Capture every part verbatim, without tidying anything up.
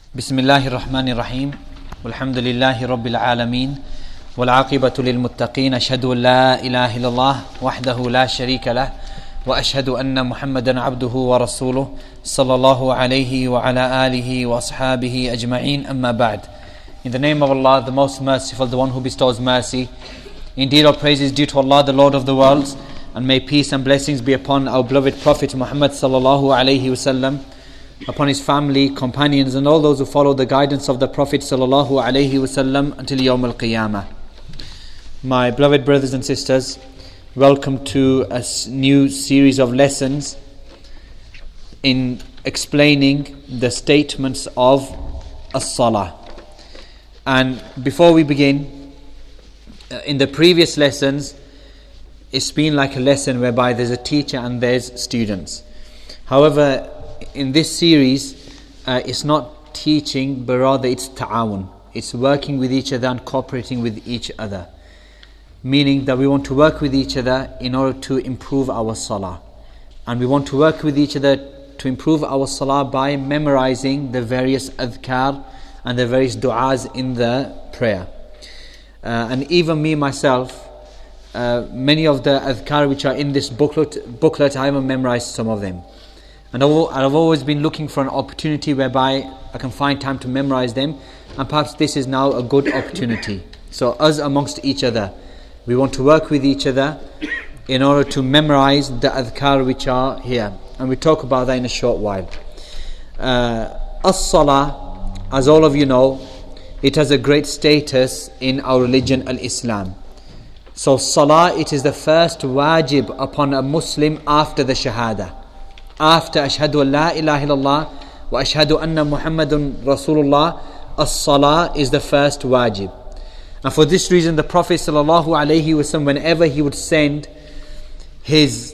بسم الله الرحمن الرحيم والحمد لله رب العالمين والعاقبة للمتقين أشهد أن لا إله إلا الله وحده لا شريك له وأشهد أن محمدا عبده ورسوله صلى الله عليه وعلى آله وأصحابه أجمعين أما بعد. In the name of Allah, the most merciful, the one who bestows mercy. Indeed, all praise is due to Allah, the Lord of the worlds, and may peace and blessings be upon our beloved Prophet Muhammad sallallahu alaihi wasallam, upon his family, companions, and all those who follow the guidance of the Prophet sallallahu alaihi wasallam until Yawm al-Qiyamah. My beloved brothers and sisters, welcome to a new series of lessons in explaining the statements of as-salah. And before we begin, in the previous lessons, it's been like a lesson whereby there's a teacher and there's students. However, in this series, uh, it's not teaching, but rather it's ta'awun. It's working with each other and cooperating with each other. Meaning that we want to work with each other in order to improve our salah. And we want to work with each other to improve our salah by memorizing the various adhkar and the various du'as in the prayer. Uh, and even me myself, uh, many of the adhkar which are in this booklet, booklet I haven't memorized some of them. And I've always been looking for an opportunity whereby I can find time to memorize them, and perhaps this is now a good opportunity. So us amongst each other, we want to work with each other in order to memorize the adhkar which are here, and we talk about that in a short while. Uh, As-salah, as all of you know, it has a great status in our religion, al-Islam. So salah, it is the first wajib upon a Muslim after the shahada. After ashhadu an la ilaha illallah wa ashhadu anna Muhammadun Rasulullah, as-salah is the first wajib. And for this reason, the Prophet sallallahu alaihi wasallam, whenever he would send his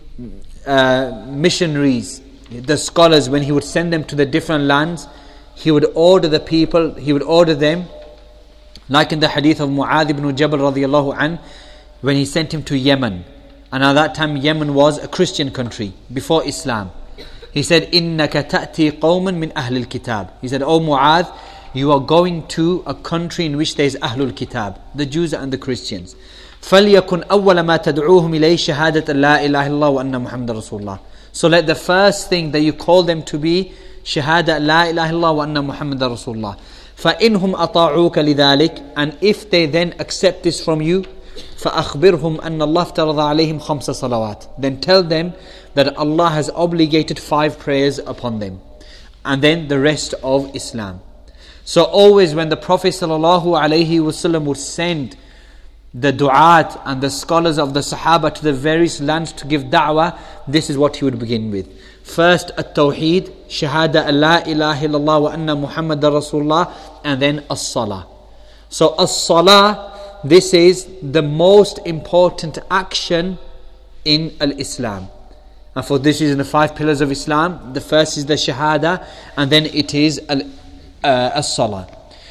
uh, missionaries, the scholars, when he would send them to the different lands, he would order the people, he would order them, like in the hadith of Mu'adh ibn Jabal radiyallahu an, when he sent him to Yemen. And at that time Yemen was a Christian country before Islam. He said, إِنَّكَ تَأْتِي قَوْمًا مِنْ أَهْلِ الْكِتَابِ. He said, O Mu'adh, you are going to a country in which there is Ahlul Kitab, the Jews and the Christians. فَلْيَكُنْ أَوَّلَ مَا تَدْعُوهُمْ إِلَيْهِ شَهَادَةً لَا إِلَهَ إِلَّا وَأَنَّ مُحَمَّدًا رَسُولُ اللَّهِ. So let the first thing that you call them to be Shahada La ilaha illallah wa anna Muhammadan Rasulullah. فَإِنْهُمْ أَطَاعُوكَ لِذَلِكَ. And if they then accept this from you, فَأَخْبِرْهُمْ أَنَّ اللَّهَ افْتَرَضَ عَلَيْهِمْ خَمْسَ صَلَوَاتٍ. Then tell them that Allah has obligated five prayers upon them, and then the rest of Islam. So always when the Prophet sallallahu alaihi wasallam would send the du'at and the scholars of the Sahaba to the various lands to give da'wah, this is what he would begin with. First, at-tawheed, shahada la ilaha illallah wa anna Muhammadan Rasulullah, and then as-salah. So as-salah, this is the most important action in al-Islam. And for this reason, the five pillars of Islam, the first is the shahada, and then it is al, uh, as-salah.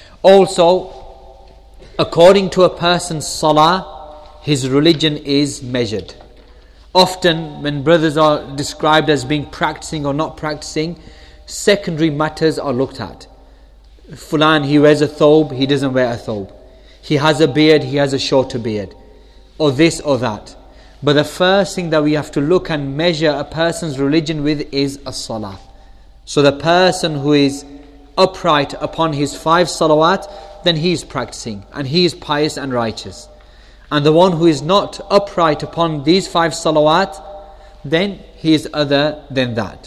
Also, according to a person's salah, his religion is measured. Often when brothers are described as being practicing or not practicing, secondary matters are looked at. Fulan, he wears a thobe, he doesn't wear a thobe. He has a beard, he has a shorter beard. Or this or that. But the first thing that we have to look and measure a person's religion with is as-salah. So the person who is upright upon his five salawat, then he is practicing and he is pious and righteous. And the one who is not upright upon these five salawat, then he is other than that.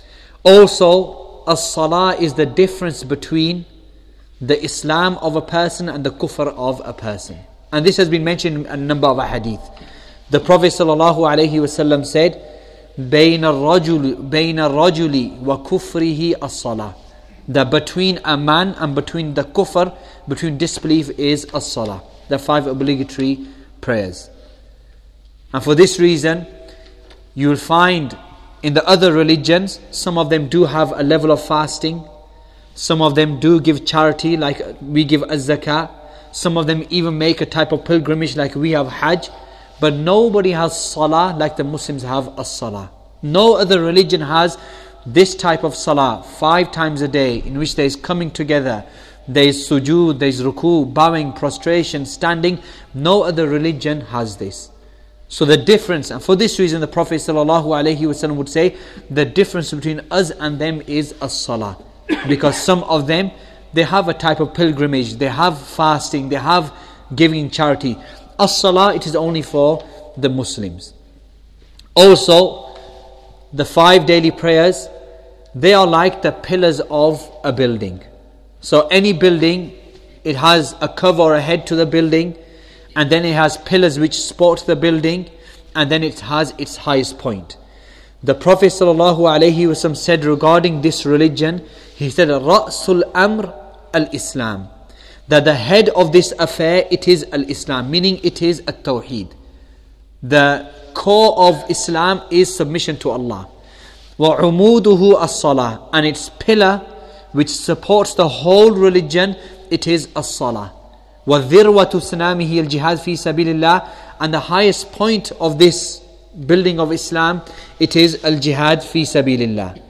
Also, as-salah is the difference between the Islam of a person and the kufr of a person. And this has been mentioned in a number of hadith. The Prophet sallallahu alaihi wasallam said, بَيْنَ الرَّجُلِ بَيْنَ الرَّجُلِ وَكُفْرِهِ الصَّلَاةِ. That between a man and between the kufr, between disbelief, is as-salah, the five obligatory prayers. And for this reason, you will find in the other religions, some of them do have a level of fasting, some of them do give charity like we give az-zakah, some of them even make a type of pilgrimage like we have hajj, but nobody has salah like the Muslims have as-salah. No other religion has this type of salah five times a day, in which there is coming together, there is sujood, there is ruku, bowing, prostration, standing, no other religion has this. So the difference, and for this reason the Prophet ﷺ would say, the difference between us and them is as-salah. Because some of them, they have a type of pilgrimage, they have fasting, they have giving charity. As-salah, it is only for the Muslims. Also, the five daily prayers, they are like the pillars of a building. So any building, it has a cover or a head to the building, and then it has pillars which support the building, and then it has its highest point. The Prophet ﷺ said regarding this religion, he said, Ra'sul Amr al-Islam. That the head of this affair, it is al-Islam, meaning it is at-Tawheed. The core of Islam is submission to Allah. وَعُمُودُهُ الصَّلَاةِ, and its pillar which supports the whole religion, it is as-salah. وَذِرْوَةُ سَنَامِهِ الْجِهَادِ فِي سَبِيلِ اللَّهِ, and the highest point of this building of Islam, it is al-jihad fi sabilillah.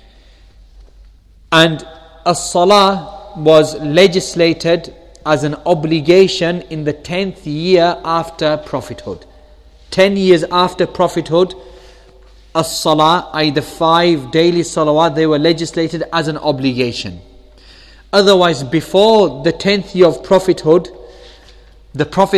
And as-salah was legislated as an obligation in the tenth year after prophethood. Ten years after prophethood, as-salah, that is the five daily salawat, they were legislated as an obligation. Otherwise, before the tenth year of prophethood, the Prophet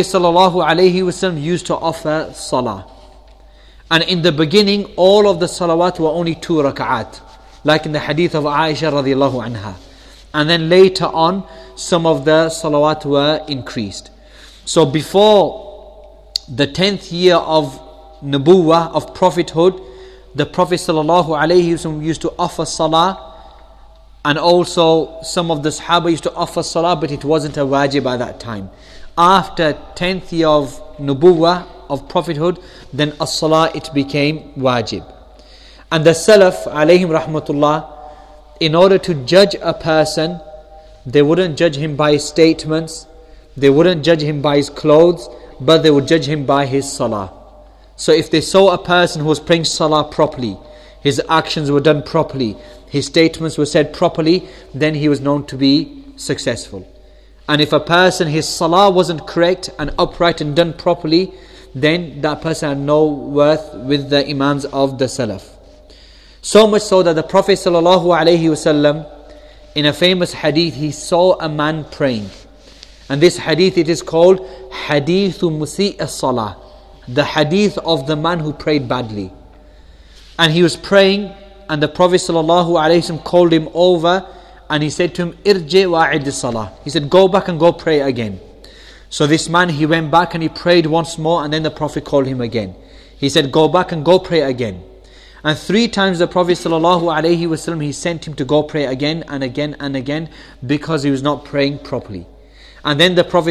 ﷺ used to offer salah. And in the beginning, all of the salawat were only two rak'at, like in the hadith of Aisha radiallahu anha. And then later on, some of the salawat were increased. So before the tenth year of nubuwah, of prophethood, the Prophet ﷺ used to offer salah, and also some of the Sahaba used to offer salah, but it wasn't a wajib at that time. After tenth year of nubuwah, of prophethood, then as-salah, it became wajib. And the Salaf, alayhim rahmatullah, in order to judge a person, they wouldn't judge him by his statements, they wouldn't judge him by his clothes, but they would judge him by his salah. So if they saw a person who was praying salah properly, his actions were done properly, his statements were said properly, then he was known to be successful. And if a person, his salah wasn't correct and upright and done properly, then that person had no worth with the imams of the Salaf. So much so that the Prophet ﷺ, in a famous hadith, he saw a man praying. And this hadith, it is called Hadithu Musi' as-Salah, the hadith of the man who prayed badly. And he was praying, and the Prophet ﷺ called him over, and he said to him, Irji wa'id as-Salah. He said, go back and go pray again. So this man, he went back and he prayed once more, and then the Prophet called him again. He said, go back and go pray again. And three times the Prophet ﷺ, he sent him to go pray again and again and again, because he was not praying properly. And then the Prophet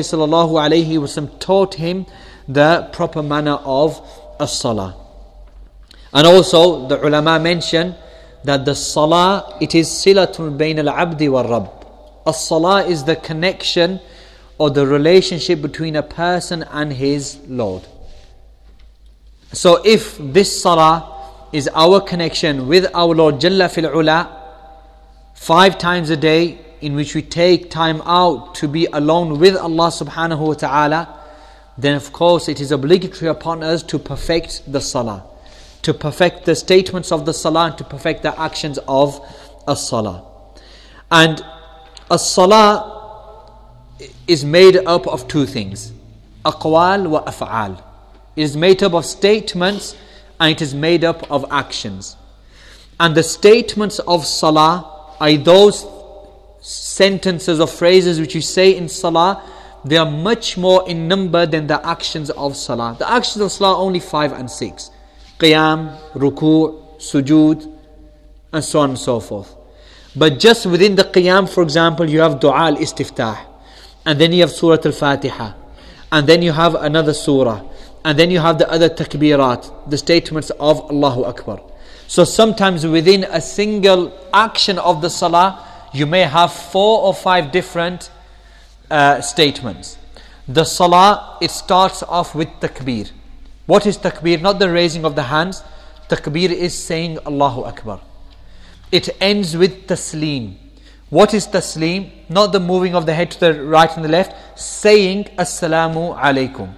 ﷺ taught him the proper manner of as-salah. And also the ulama mention that the salah, it is silatun bayn al-abdi wal-rabb. As-salah is the connection or the relationship between a person and his Lord. So if this salah is our connection with our Lord Jalla fil Ula, five times a day, in which we take time out to be alone with Allah subhanahu wa ta'ala, then of course it is obligatory upon us to perfect the salah, to perfect the statements of the salah, and to perfect the actions of as-salah. And as-salah is made up of two things, aqwal wa af'al. It is made up of statements, and it is made up of actions. And the statements of salah are those sentences or phrases which you say in salah. They are much more in number than the actions of salah. The actions of salah are only five and six. Qiyam, ruku', sujood, and so on and so forth. But just within the qiyam, for example, you have dua al-istiftah, and then you have surah al-fatiha, and then you have another surah, and then you have the other takbirat, the statements of Allahu Akbar. So sometimes within a single action of the salah, you may have four or five different uh, statements. The salah, it starts off with takbir. What is takbir? Not the raising of the hands. Takbir is saying Allahu Akbar. it ends with taslim. What is taslim? Not the moving of the head to the right and the left, saying Assalamu alaikum.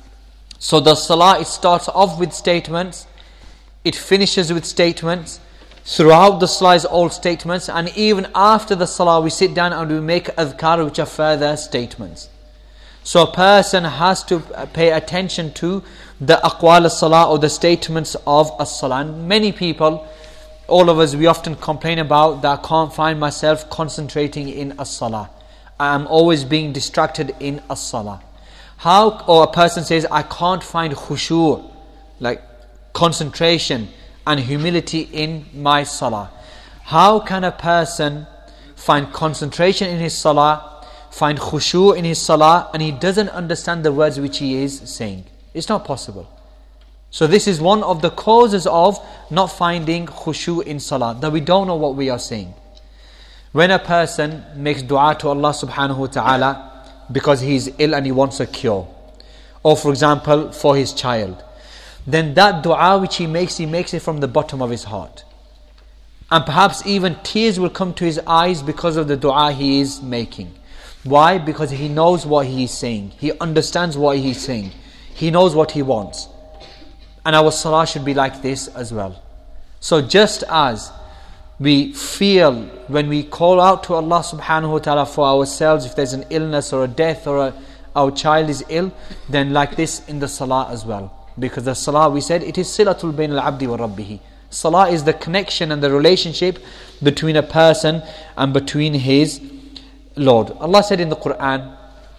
So the salah, it starts off with statements, it finishes with statements. Throughout the salah is all statements, and even after the salah we sit down and we make adhkar, which are further statements. So a person has to pay attention to the aqwal as-salah, or the statements of as-salah. And many people, all of us, we often complain about that I can't find myself concentrating in as-salah. I'm always being distracted in as-salah. How, or a person says, I can't find khushu', like concentration and humility in my salah. How can a person find concentration in his salah, find khushu' in his salah, and he doesn't understand the words which he is saying? It's not possible. So this is one of the causes of not finding khushu' in salah, that we don't know what we are saying. When a person makes dua to Allah subhanahu wa ta'ala because he is ill and he wants a cure, or for example for his child, then that dua which he makes, he makes it from the bottom of his heart. And perhaps even tears will come to his eyes because of the dua he is making. Why? Because he knows what he is saying. He understands what he is saying. He knows what he wants. And our salah should be like this as well. So just as we feel when we call out to Allah subhanahu wa ta'ala for ourselves, if there's an illness or a death or a, our child is ill, then like this in the salah as well. Because the salah, we said, it is silatul bain al-abdi wa rabbihi. Salah is the connection and the relationship between a person and between his Lord. Allah said in the Quran,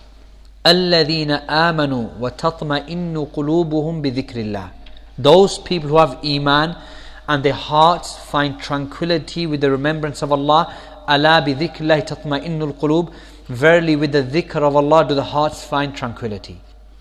الَّذِينَ آمَنُوا وَتَطْمَئِنُّ قُلُوبُهُمْ بِذِكْرِ اللَّهِ. Those people who have iman and their hearts find tranquility with the remembrance of Allah. أَلَا بِذِكْرِ اللَّهِ تَطْمَئِنُّ الْقُلُوبِ. Verily with the dhikr of Allah do the hearts find tranquility.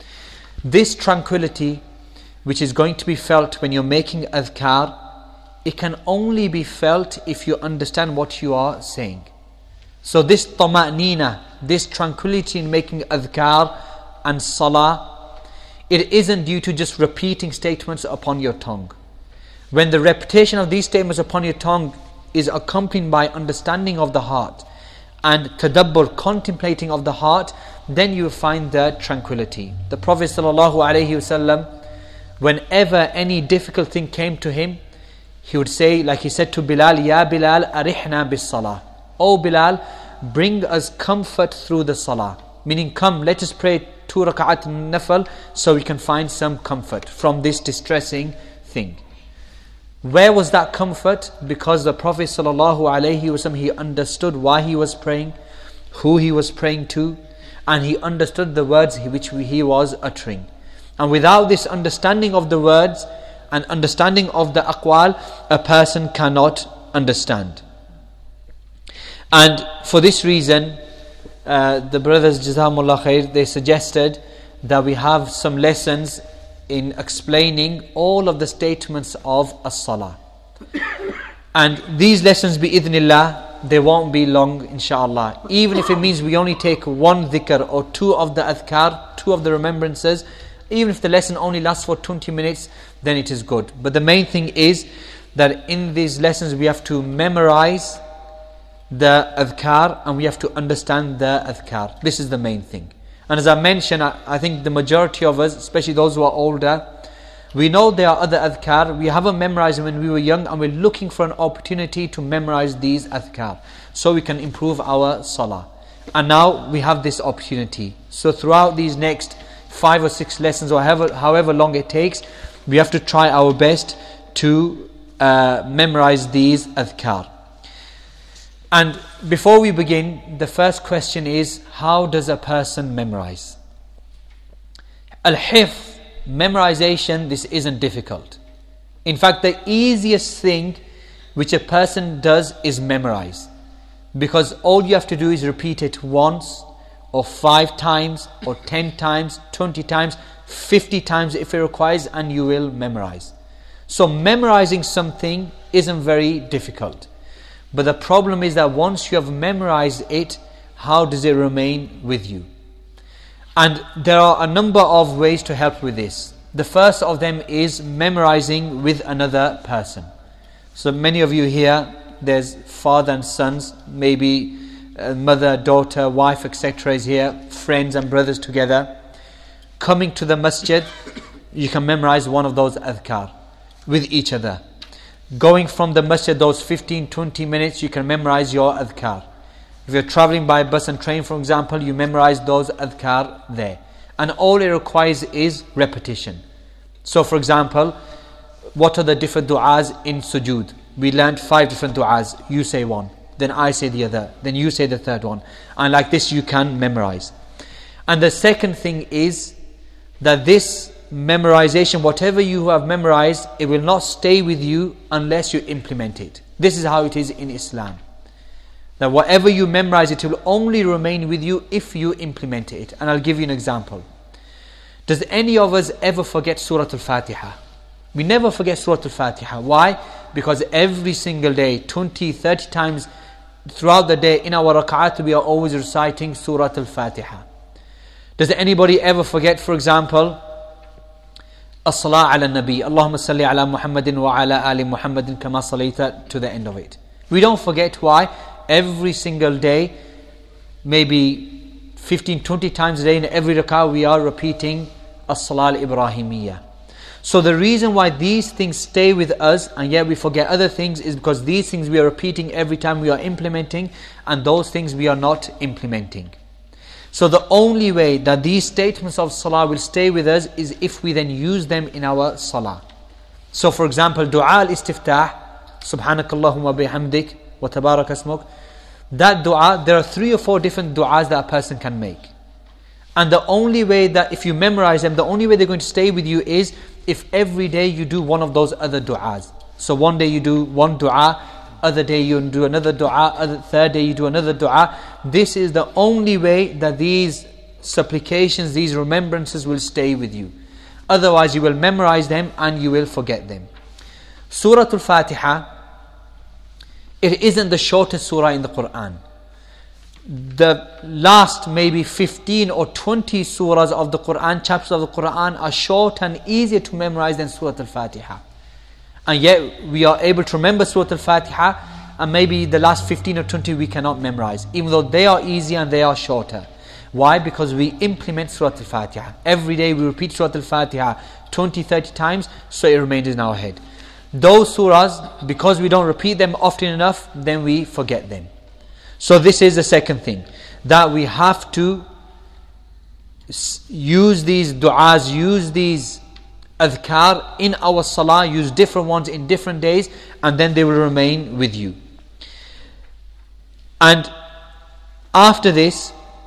This tranquility, which is going to be felt when you're making adhkar, it can only be felt if you understand what you are saying. So this tama'nina, this tranquility in making adhkar and salah, it isn't due to just repeating statements upon your tongue. When the repetition of these statements upon your tongue is accompanied by understanding of the heart and tadabbur, contemplating of the heart, then you will find the tranquility. The Prophet ﷺ, whenever any difficult thing came to him, he would say, like he said to Bilal, Ya Bilal, arihna bis salah. O Bilal, bring us comfort through the salah. Meaning, come, let us pray two raka'at nafal so we can find some comfort from this distressing thing. Where was that comfort? Because the Prophet ﷺ, he understood why he was praying, who he was praying to, and he understood the words which he was uttering. And without this understanding of the words and understanding of the aqwal, a person cannot understand. And for this reason, uh, the brothers Jazakumullah Khair, they suggested that we have some lessons in explaining all of the statements of as-salah. And these lessons, bi-idhnillah, they won't be long, inshallah. Even if it means we only take one dhikr or two of the adhkar, two of the remembrances, even if the lesson only lasts for twenty minutes, then it is good. But the main thing is that in these lessons we have to memorize the adhkar and we have to understand the adhkar. This is the main thing. And as I mentioned, I, I think the majority of us, especially those who are older, we know there are other adhkar. We haven't memorized them when we were young, and we're looking for an opportunity to memorize these adhkar so we can improve our salah. And now we have this opportunity. So throughout these next five or six lessons, or however, however long it takes, we have to try our best to uh, memorize these adhkar. And before we begin, the first question is, how does a person memorize? Al-hifz, memorization, this isn't difficult. In fact, the easiest thing which a person does is memorize. Because all you have to do is repeat it once, or five times, or ten times, twenty times, fifty times if it requires, and you will memorize. So memorizing something isn't very difficult. But the problem is that once you have memorized it, how does it remain with you? And there are a number of ways to help with this. The first of them is memorizing with another person. So many of you here, there's father and sons, maybe uh, mother, daughter, wife, et cetera is here, friends and brothers together. Coming to the masjid, you can memorize one of those adhkar with each other. Going from the masjid, those fifteen to twenty minutes, you can memorize your adhkar. If you're traveling by bus and train, for example, you memorize those adhkar there. And all it requires is repetition. So for example, what are the different du'as in sujood? We learned five different du'as. You say one, then I say the other, then you say the third one. And like this you can memorize. And the second thing is that this memorization, whatever you have memorized, it will not stay with you unless you implement it. This is how it is in Islam. That whatever you memorize, it will only remain with you if you implement it. And I'll give you an example. Does any of us ever forget Surah Al-Fatiha? We never forget Surah Al-Fatiha. Why? Because every single day, twenty, thirty times throughout the day in our rak'at, we are always reciting Surah Al-Fatiha. Does anybody ever forget, for example, As-salah ala nabi, Allahumma salli ala Muhammadin wa ala ali Muhammadin kama salayta, to the end of it. We don't forget. Why? Every single day, maybe fifteen, twenty times a day in every rak'ah, we are repeating As-salah al-Ibrahimiyya. So the reason why these things stay with us and yet we forget other things is because these things we are repeating every time we are implementing, and those things we are not implementing. So the only way that these statements of salah will stay with us is if we then use them in our salah. So for example, dua al-istiftah, subhanakallahumma bihamdik wa tabarak asmuk, that dua, there are three or four different duas that a person can make. And the only way that if you memorize them, the only way they're going to stay with you is if every day you do one of those other du'as. So one day you do one du'a, other day you do another du'a, other third day you do another du'a. This is the only way that these supplications, these remembrances will stay with you. Otherwise you will memorize them and you will forget them. Surah Al-Fatiha, it isn't the shortest surah in the Quran. The last maybe fifteen or twenty surahs of the Quran, chapters of the Quran, are short and easier to memorize than Surah Al-Fatiha. And yet we are able to remember Surah Al-Fatiha, and maybe the last fifteen or twenty we cannot memorize, even though they are easier and they are shorter. Why? Because we implement Surah Al-Fatiha. Every day we repeat Surah Al-Fatiha twenty, thirty times, so it remains in our head. Those surahs, because we don't repeat them often enough, then we forget them. So this is the second thing, that we have to use these du'as, use these adhkar in our salah, use different ones in different days, and then they will remain with you. And after this,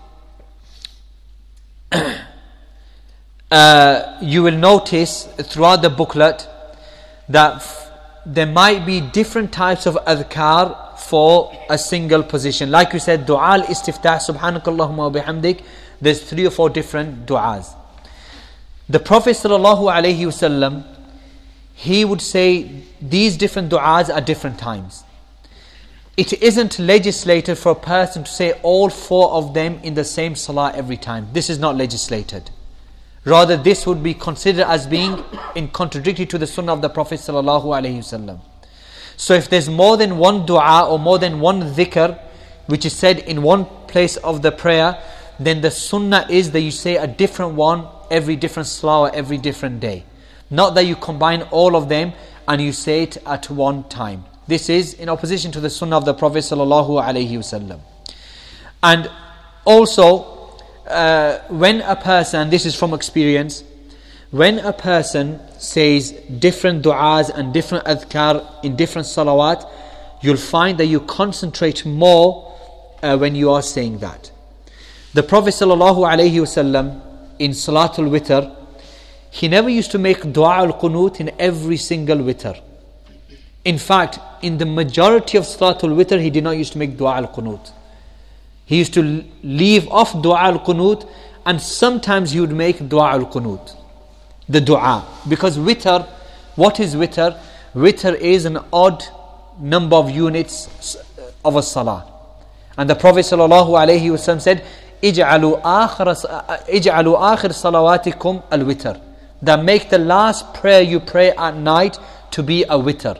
uh, you will notice throughout the booklet that f- there might be different types of adhkar for a single position. Like we said, dua al-istiftah, subhanakallahumma wa bihamdik, there's three or four different du'as. The Prophet sallallahu alaihi wasallam, he would say these different du'as at different times. It isn't legislated for a person to say all four of them in the same salah every time. This is not legislated. Rather, this would be considered as being in contradictory to the sunnah of the Prophet sallallahu alaihi wasallam. So if there's more than one dua or more than one dhikr which is said in one place of the prayer, then the sunnah is that you say a different one every different salah or every different day. Not that you combine all of them and you say it at one time. This is in opposition to the sunnah of the Prophet sallallahu alaihi wasallam. And also, uh, when a person, this is from experience, when a person says different du'as and different adhkar in different salawat, you'll find that you concentrate more uh, when you are saying that. The Prophet sallallahu alaihi wasallam in Salatul Witr, he never used to make dua al-qunut in every single witr. In fact, in the majority of Salatul Witr, he did not used to make dua al-qunut. He used to leave off dua al-qunut, and sometimes he would make dua al-qunut, the dua. Because witr, what is witr? Witr is an odd number of units of a salah. And the Prophet sallallahu alaihi wasallam said, "Ij'alu akhir ij'alu akhir salawatikum al-witr." That make the last prayer you pray at night to be a witr.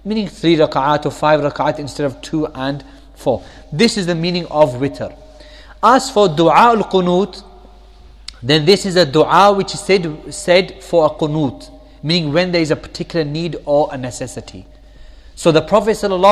meaning three rak'at or five rak'at instead of two and four. This is the meaning of witr. As for dua al-qunut, then this is a dua which is said, said for a qunut, meaning when there is a particular need or a necessity. So the Prophet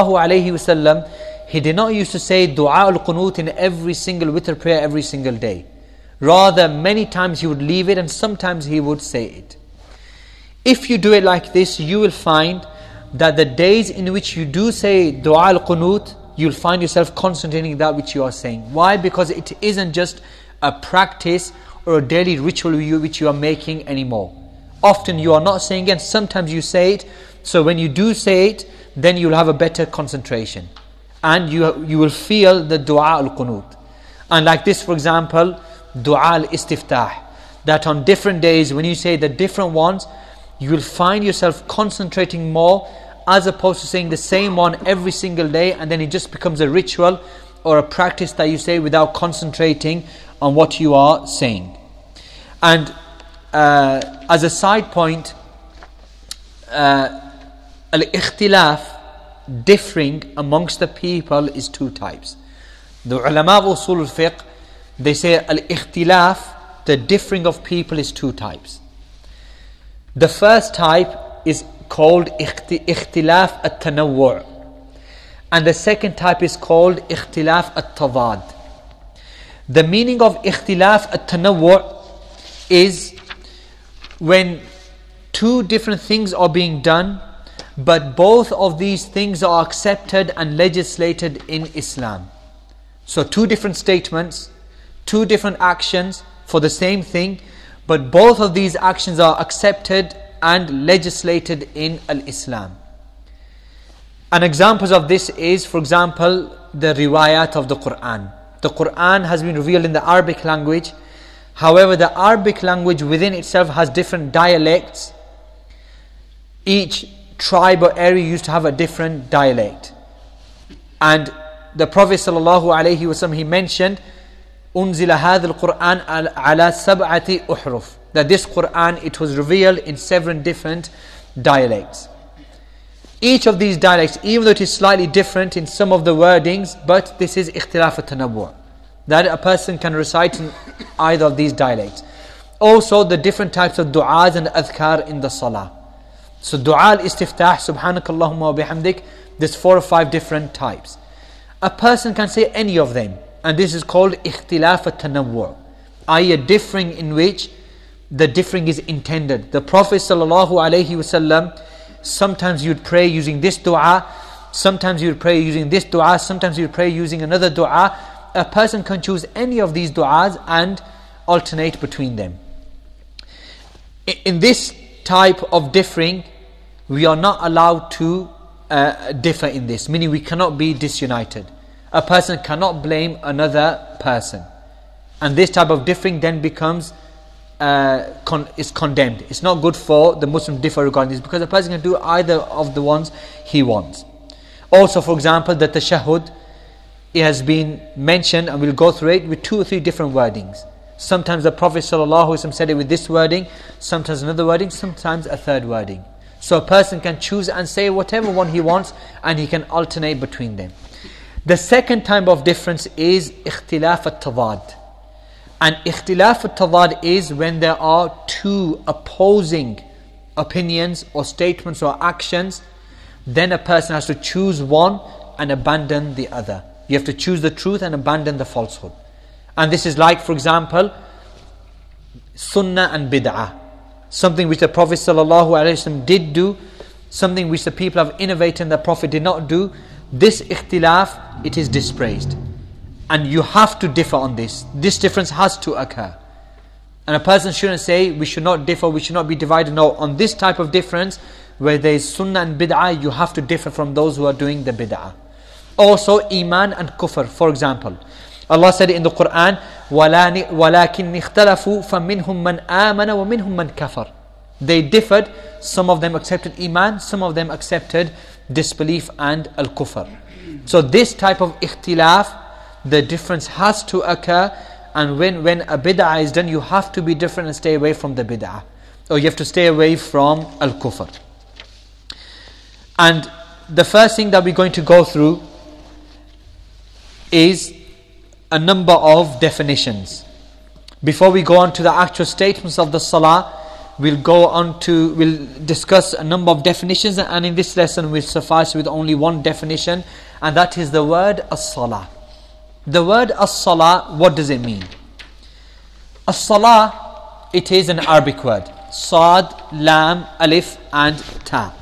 ﷺ, he did not used to say dua al-qunut in every single witr prayer every single day. Rather, many times he would leave it and sometimes he would say it. If you do it like this, you will find that the days in which you do say dua al-qunut, you'll find yourself concentrating that which you are saying. Why? Because it isn't just a practice or a daily ritual which you are making anymore. Often you are not saying it, and sometimes you say it. So when you do say it, then you'll have a better concentration. And you, you will feel the dua al-qunut. And like this, for example, dua al-istiftah. That on different days, when you say the different ones, you will find yourself concentrating more, as opposed to saying the same one every single day, and then it just becomes a ritual or a practice that you say without concentrating on what you are saying. And uh, as a side point, uh, al-ikhtilaf, differing amongst the people, is two types. The ulama of usul al-fiqh, they say al-ikhtilaf, the differing of people, is two types. The first type is called ikhtilaf at-tanawwu', and the second type is called ikhtilaf at-tadad. The meaning of ikhtilaf at-tanawwu' is when two different things are being done, but both of these things are accepted and legislated in Islam. So two different statements, two different actions for the same thing, but both of these actions are accepted and legislated in al-Islam. An examples of this is, for example, the riwayat of the Quran. The Quran has been revealed in the Arabic language. However, the Arabic language within itself has different dialects. Each tribe or area used to have a different dialect. And the Prophet ﷺ, he mentioned, أُنزِلَ هَذَا الْقُرْآنَ عَلَى سَبْعَةِ أُحْرُفٍ, that this Quran, it was revealed in seven different dialects. Each of these dialects, even though it is slightly different in some of the wordings, but this is ikhtilaf at-tanawwu', that a person can recite in either of these dialects. Also the different types of du'as and adhkar in the salah. So du'a al-istiftah, subhanakallahumma wa bihamdik, there's four or five different types. A person can say any of them, and this is called ikhtilaf at-tanawwu', that is a differing in which the differing is intended. The Prophet sallallahu alaihi wasallam, sometimes you'd pray using this dua, sometimes you'd pray using this dua, sometimes you'd pray using another dua. A person can choose any of these du'as and alternate between them. In this type of differing, we are not allowed to uh, differ in this, meaning we cannot be disunited. A person cannot blame another person. And this type of differing then becomes, uh, con- is condemned. It's not good for the Muslim to differ regarding this, because a person can do either of the ones he wants. Also, for example, the tashahhud, it has been mentioned, and we'll go through it with two or three different wordings. Sometimes the Prophet ﷺ said it with this wording, sometimes another wording, sometimes a third wording. So a person can choose and say whatever one he wants, and he can alternate between them. The second type of difference is ikhtilaf at-tadad. And ikhtilaf at-tadad is when there are two opposing opinions or statements or actions, then a person has to choose one and abandon the other. You have to choose the truth and abandon the falsehood. And this is like, for example, sunnah and bid'ah. Something which the Prophet ﷺ did do, something which the people have innovated and the Prophet did not do. This ikhtilaf, it is dispraised. And you have to differ on this. This difference has to occur. And a person shouldn't say, we should not differ, we should not be divided. No, on this type of difference, where there is sunnah and bid'ah, you have to differ from those who are doing the bid'ah. Also, iman and kufr, for example. Allah said in the Quran, وَلَكِنْ اخْتَلَفُوا فَمِنْهُمْ مَنْ آمَنَ وَمِنْهُمْ مَنْ كَفَرَ. They differed. Some of them accepted iman, some of them accepted disbelief and al-kufr. So this type of ikhtilaf, the difference has to occur, and when, when a bid'ah is done, you have to be different and stay away from the bid'ah, or you have to stay away from al-kufr. And the first thing that we're going to go through is a number of definitions. Before we go on to the actual statements of the salah, we'll go on to, we'll discuss a number of definitions, and in this lesson we'll suffice with only one definition, and that is the word as-salah. The word as-salah, what does it mean? As-salah, it is an Arabic word. Sad, Lam, Alif and Ta.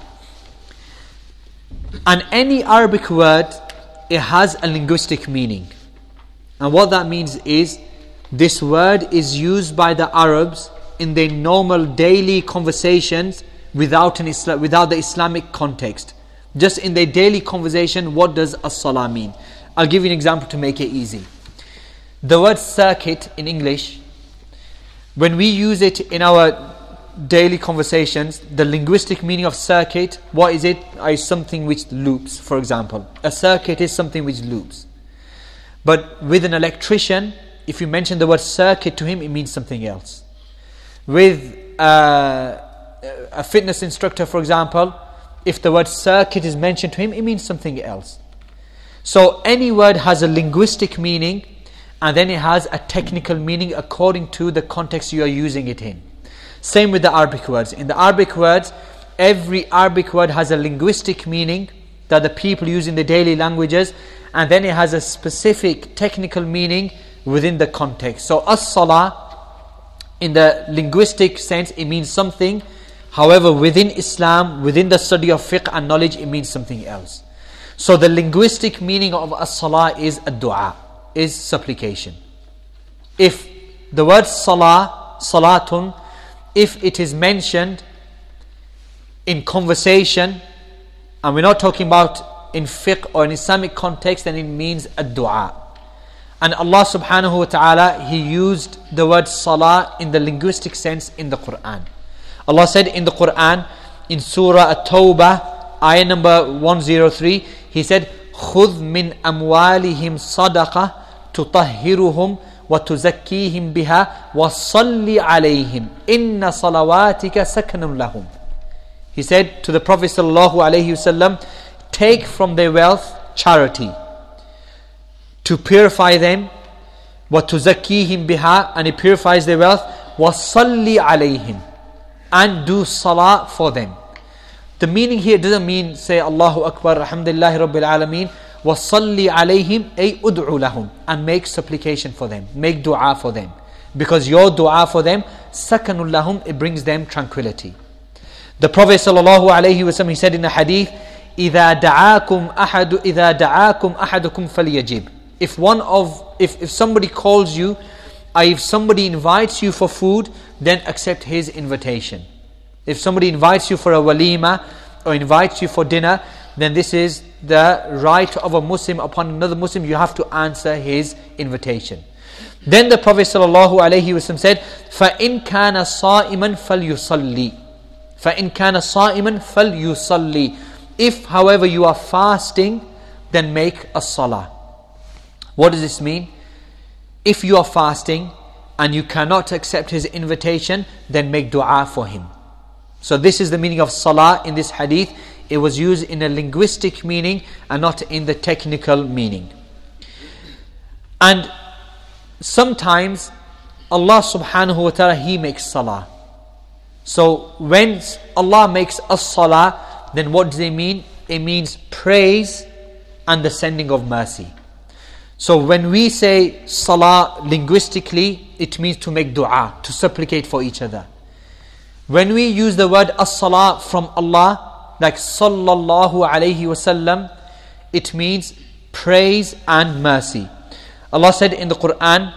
And any Arabic word, it has a linguistic meaning. And what that means is, this word is used by the Arabs in their normal daily conversations without an Isla- without the Islamic context. Just in their daily conversation, what does as-salah mean? I'll give you an example to make it easy. The word circuit in English, when we use it in our daily conversations, the linguistic meaning of circuit, what is it? Is something which loops, for example. A circuit is something which loops. But with an electrician, if you mention the word circuit to him, it means something else. With uh, a fitness instructor, for example, if the word circuit is mentioned to him, it means something else. So any word has a linguistic meaning, and then it has a technical meaning according to the context you are using it in. Same with the Arabic words. In the Arabic words, every Arabic word has a linguistic meaning that the people use in their daily languages, and then it has a specific technical meaning within the context. So as-salah, in the linguistic sense, it means something. However, within Islam, within the study of fiqh and knowledge, it means something else. So the linguistic meaning of as-salah is ad-du'a, is supplication. If the word salah, salatun, if it is mentioned in conversation, and we're not talking about in fiqh or in Islamic context, then it means ad-du'a. And Allah subhanahu wa ta'ala, He used the word salah in the linguistic sense in the Quran. Allah said in the Quran, in Surah At-Tawbah, ayah number one oh three, He said, خُذْ مِنْ أَمْوَالِهِمْ صَدَقَةً تُطَهِّرُهُمْ وَتُزَكِّيهِمْ بِهَا وَصَلِّ عَلَيْهِمْ إِنَّ صَلَوَاتِكَ سَكَنٌ لَهُمْ. He said to the Prophet sallallahu alaihi wasallam, take from their wealth charity, to purify them, وَتُزَكِّيهِمْ بِهَا, and it purifies their wealth, وَصَلِّ عَلَيْهِمْ, and do salah for them. The meaning here doesn't mean say Allahu Akbar, Alhamdulillahi Rabbil Alameen, وَصَلِّ عَلَيْهِمْ أي أُدْعُ لَهُمْ, and make supplication for them, make dua for them. Because your dua for them, سَكَنُ لَهُمْ, it brings them tranquility. The Prophet sallallahu alaihi wasallam, he said in a hadith, إِذَا دَعَاكُمْ أَحَدُ إِذَا دَعَاكُمْ أَحَدُكُمْ فَلْيَجِبْ. If one of, if, if somebody calls you, or if somebody invites you for food, then accept his invitation. If somebody invites you for a walima, or invites you for dinner, then this is the right of a Muslim upon another Muslim. You have to answer his invitation. Then the Prophet sallallahu alaihi wasallam said, فَإِنْ كَانَ صَائِمًا فَلْيُصَلِّي فَإِنْ كَانَ صَائِمًا فَلْيُصَلِّي. If, however, you are fasting, then make a salah. What does this mean? If you are fasting and you cannot accept his invitation, then make dua for him. So this is the meaning of salah in this hadith. It was used in a linguistic meaning and not in the technical meaning. And sometimes Allah subhanahu wa ta'ala, He makes salah. So when Allah makes a salah, then what does it mean? It means praise and the sending of mercy. So when we say salah linguistically, it means to make dua, to supplicate for each other. When we use the word as-salah from Allah, like sallallahu alayhi wasallam, it means praise and mercy. Allah said in the Quran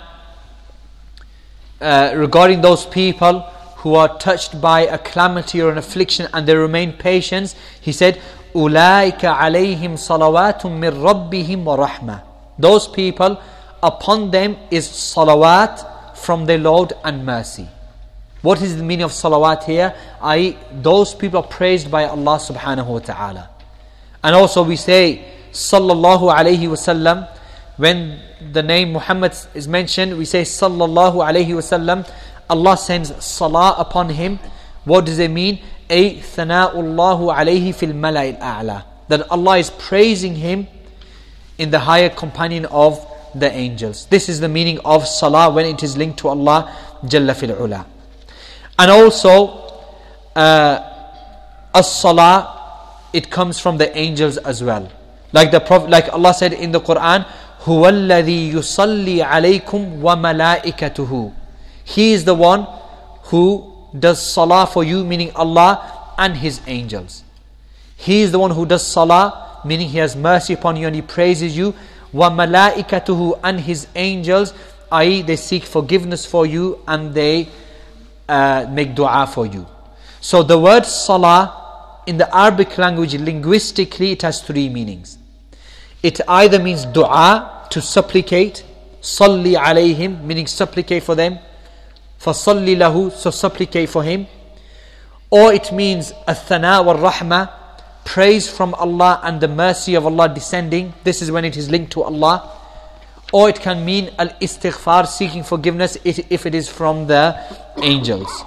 uh, regarding those people who are touched by a calamity or an affliction and they remain patient, He said, أُولَٰئِكَ عَلَيْهِمْ صَلَوَاتٌ مِّن رَبِّهِمْ وَرَحْمَةٌ. Those people, upon them is salawat from their Lord and mercy. What is the meaning of salawat here? that is, those people are praised by Allah subhanahu wa ta'ala. And also we say sallallahu alayhi wasallam. When the name Muhammad is mentioned, we say sallallahu alayhi wasallam. Allah sends salah upon him. What does it mean? أي ثناء الله عليه في الملأ الأعلى. that Allah is praising him in the higher companion of the angels. This is the meaning of salah when it is linked to Allah Jalla fil Ula. And also uh, as-salah, it comes from the angels as well. Like the Prophet, like Allah said in the Quran, هُوَ الَّذِي يُصَلِّي عَلَيْكُمْ وَمَلَائِكَتُهُ. He is the one who does salah for you, meaning Allah and his angels. He is the one who does salah, meaning he has mercy upon you and he praises you. وَمَلَائِكَتُهُ, and his angels, that is they seek forgiveness for you and they uh, make dua for you. So the word salah in the Arabic language, linguistically, it has three meanings. It either means dua, to supplicate, salli alayhim, meaning supplicate for them, fasalli lahu, so supplicate for him. Or it means athana wal rahma, praise from Allah and the mercy of Allah descending. This is when it is linked to Allah. Or it can mean al-istighfar, seeking forgiveness, if it is from the angels.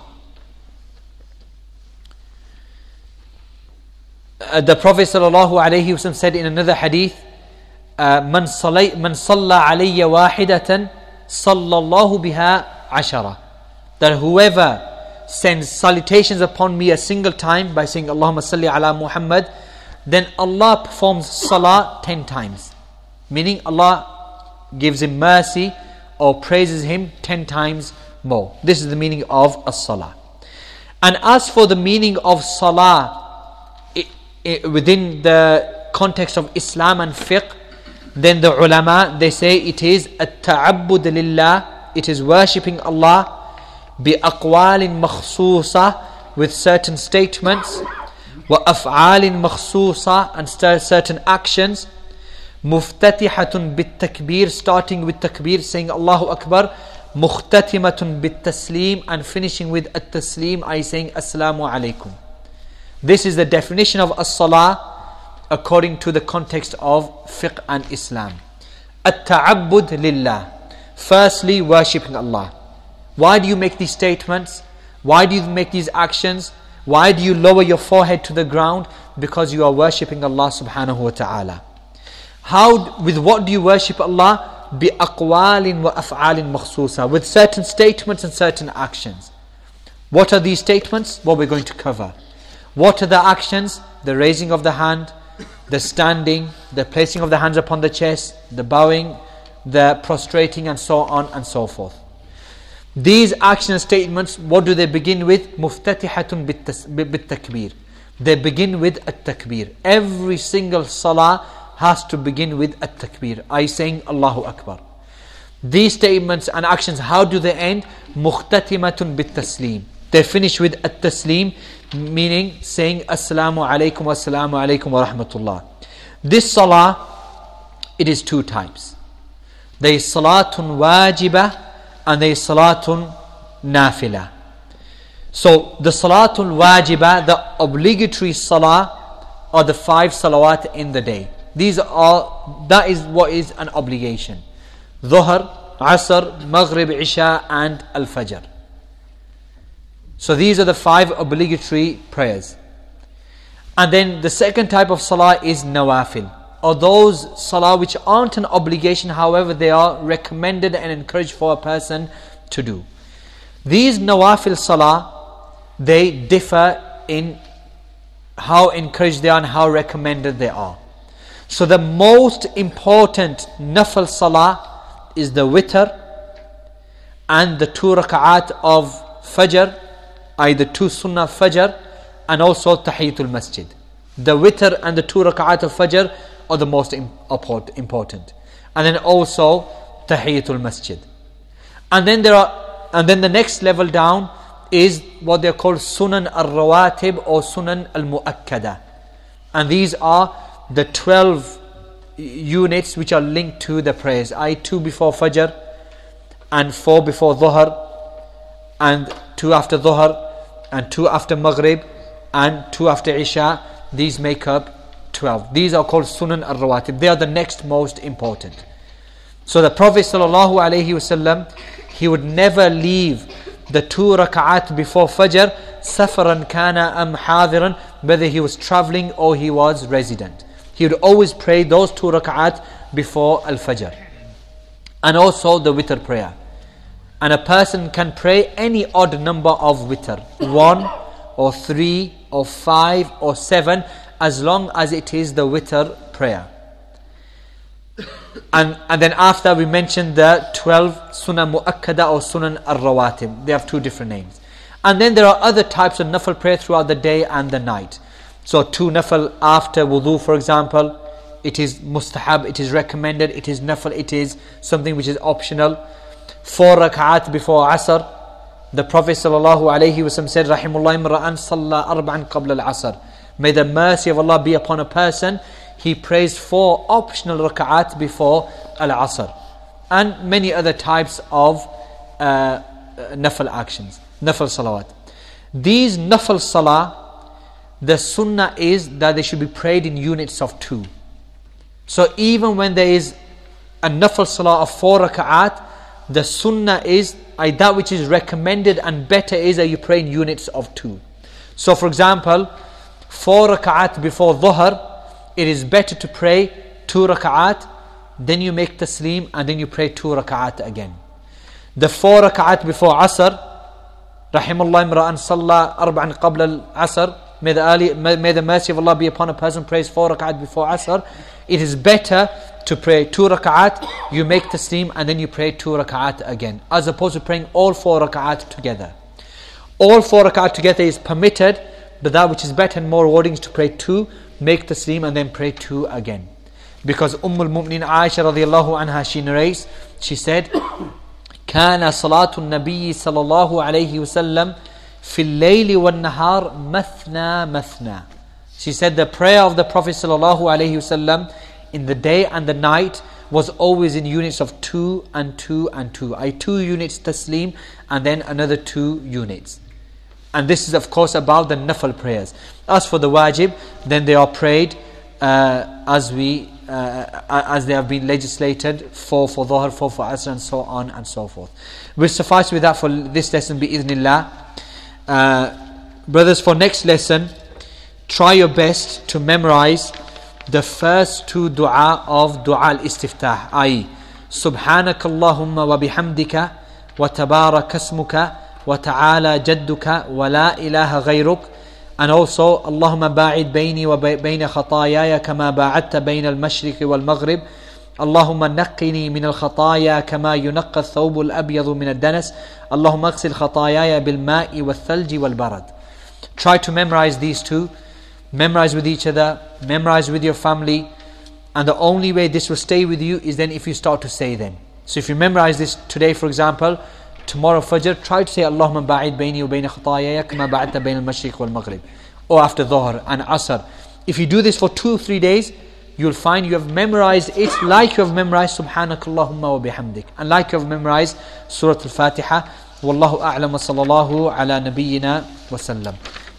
Uh, the Prophet sallallahu alaihi wasallam said in another hadith, uh, "Man salay, man salla alayya wahidatan, sallallahu biha ashara." That whoever sends salutations upon me a single time by saying Allahumma salli ala Muhammad, then Allah performs salah ten times. Meaning Allah gives him mercy or praises him ten times more. This is the meaning of as-salah. And as for the meaning of salah it, it, within the context of Islam and fiqh, then the ulama, they say it is at-ta'abbud lillah, it is worshipping Allah بأقوال مخصوصة, with certain statements, وأفعال مخصوصة, and certain actions, مفتتحة بالتكبير, starting with takbir, saying Allahu Akbar, مختتمة بالتسليم, and finishing with at-taslim, I saying Assalamu alaikum. This is the definition of as-salah according to the context of fiqh and Islam. At-ta'abbud lillah, firstly worshipping Allah. Why do you make these statements? Why do you make these actions? Why do you lower your forehead to the ground? Because you are worshipping Allah subhanahu wa ta'ala. How, with what do you worship Allah? بِأَقْوَالٍ وَأَفْعَالٍ مَخْصُوصًا, with certain statements and certain actions. What are these statements? What we're going to cover. What are the actions? The raising of the hand, the standing, the placing of the hands upon the chest, the bowing, the prostrating, and so on and so forth. These action and statements, what do they begin with? مُفْتَتِحَةٌ بِالتَّكْبِير. They begin with at-takbir. Every single salah has to begin with at-takbir, I saying Allahu Akbar. These statements and actions, how do they end? مُخْتَتِمَةٌ بِالتَّسْلِيم. They finish with at-taslim, meaning saying Assalamu alaikum wa assalamu alaikum wa rahmatullah. This salah, it is two types. There is salatun wajibah and there is salatun nafila. So the salatul wajibah, the obligatory salah, are the five salawat in the day. These are, that is what is an obligation. Dhuhr, Asr, Maghrib, Isha and Al-Fajr. So these are the five obligatory prayers. And then the second type of salah is nawafil, or those salah which aren't an obligation, however they are recommended and encouraged for a person to do. These nawafil salah, they differ in how encouraged they are and how recommended they are. So the most important nafil salah is the witr and the two rak'at of fajr, either two sunnah fajr and also tahiyatul masjid. The witr and the two rak'at of fajr are the most important. And then also tahiyatul masjid. And then there are, and then the next level down is what they are called sunan al-rawatib or sunan al-mu'akkada. And these are the twelve units which are linked to the prayers. I two before fajr and four before dhuhr and two after dhuhr and two after maghrib and two after isha. These make up twelve. These are called sunan al-rawatib. They are the next most important. So the Prophet sallallahu alaihi wasallam, he would never leave the two rak'at before fajr, safaran kana am hadiran, whether he was traveling or he was resident. he would always pray those two rak'at before Al-Fajr. And also the witr prayer. And a person can pray any odd number of witr, one or three or five or seven, as long as it is the witr prayer. And, and then after we mentioned the twelve sunan mu'akkada or sunan al-rawatib. They have two different names. And then there are other types of nafil prayer throughout the day and the night. So two nafil after wudu, for example, it is mustahab, it is recommended, it is nafil, it is something which is optional. Four rak'at before asr. The Prophet sallallahu alaihi wasallam said, Rahimullah imra'an salla arba'an qabla al-asr. May the mercy of Allah be upon a person. He prays four optional rak'at before al-asr. And many other types of uh, nafil actions, nafil salawat. These nafil salah, the sunnah is that they should be prayed in units of two. So even when there is a nafil salah of four rak'at, the sunnah is, uh, that which is recommended and better is that you pray in units of two. So for example, four rak'at before dhuhr, it is better to pray two rak'at, then you make taslim, and then you pray two rak'at again. The four rak'at before asr, Rahimullah imra'an salla arba'an qabla al-asr, may the, early, may the mercy of Allah be upon a person who prays four rak'at before asr. It is better to pray two rak'at, you make taslim, and then you pray two rak'at again, as opposed to praying all four rak'at together. All four rak'at together is permitted, but that which is better and more rewarding is to pray two, make taslim, and then pray two again. Because Umm al-Mu'minin Aisha radiallahu anha, she narrates, she said, كان صلاة النبي صلى الله عليه وسلم في الليل والنهار مثنى مثنى. She said the prayer of the Prophet sallallahu alaihi wasallam in the day and the night was always in units of two and two and two. I two units taslim and then another two units. And this is of course about the nafil prayers. As for the wajib, then they are prayed uh, as we uh, as they have been legislated, four for dhuhr, four for asr, and so on and so forth. We'll suffice with that for this lesson, bi-idhnillah. Uh, brothers, for next lesson, try your best to memorize the first two dua of dua al-istiftah, that is, Subhanakallahumma wa bihamdika wa tabarak asmuka wa ta'ala jadduka wa la ilaha ghayruk, and also Allahumma ba'id bayni wa bayna khatayaya kama ba'adta bayna al-mashriqi wal maghrib, Allahumma naqqini min al-khataya kama yunaqqa ath-thawbu al-abyadu min ad-danas, Allahumma aghsil khatayaya bil ma'i wal thalji wal barad. Try to memorize these two. Memorize with each other, memorize with your family, and the only way this will stay with you is then if you start to say them. So if you memorize this today, for example, tomorrow Fajr, try to say Allahumma ba'id bayni wa bayna khatayaya kama ba'adta bayna al-mashriq wal maghrib, or after Dhuhr and Asr. If you do this for two, three days, you'll find you have memorized it like you have memorized Subhanakallahumma wa bihamdik, and like you have memorized Surah Al-Fatiha. Wallahu a'lam wa sallallahu ala nabiyyina wa sallam.